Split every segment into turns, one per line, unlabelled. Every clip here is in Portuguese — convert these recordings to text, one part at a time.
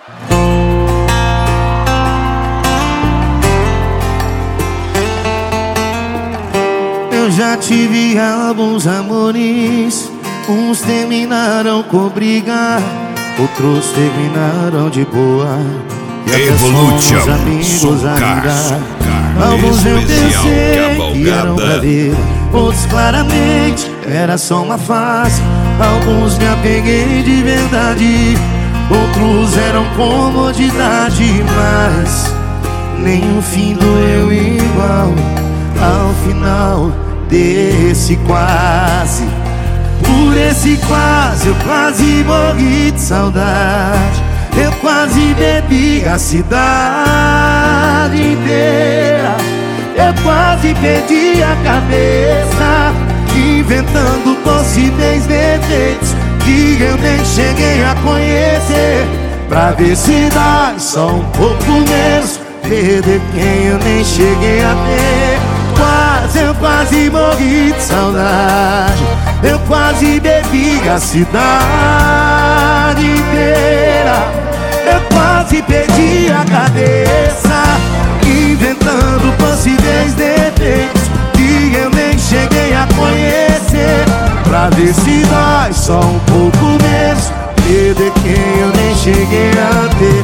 Eu já tive alguns amores, uns terminaram com briga, outros terminaram de boa.
Evolution,
amigos ainda. Alguns eu pensei que eram pra ver, outros claramente era só uma fase. Alguns me apeguei de verdade, outros eram comodidade. Mas nenhum fim doeu igual ao final desse quase. Por esse quase eu quase morri de saudade. Eu quase bebi a cidade inteira. Eu quase perdi a cabeça, inventando possíveis defeitos que eu nem cheguei a conhecer, pra ver se dá só um pouco menos, perder quem eu nem cheguei a ter. Eu quase morri de saudade. Eu quase bebi a cidade inteira. Eu quase perdi a cabeça, inventando possíveis defeitos que eu nem cheguei a conhecer, pra ver se dói só um pouco menos, perder quem eu nem cheguei a ter.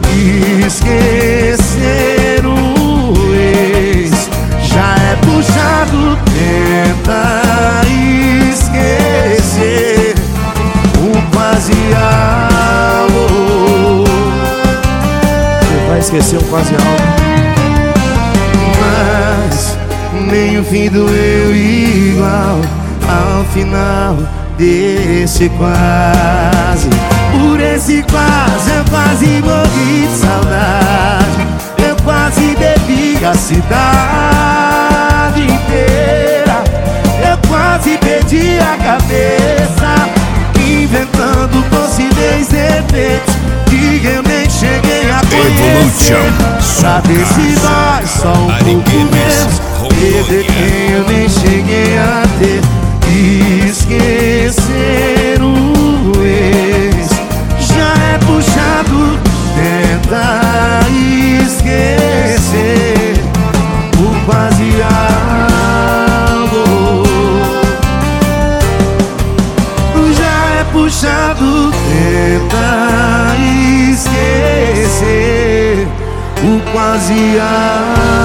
Esquecer o ex já é puxado, tenta esquecer o quase algo.
Você vai esquecer um quase algo,
mas nem o fim doeu igual ao final desse quase. Por esse quase eu quase morri de saudade. Eu quase bebi a cidade inteira. Eu quase perdi a cabeça, inventando possíveis defeitos que eu nem cheguei a conhecer, pra ver se dói só um pouco menos, perder quem eu nem cheguei a ter. Esquecer o ex já é puxado, tenta esquecer o quase algo. Já é puxado, tenta esquecer o quase algo.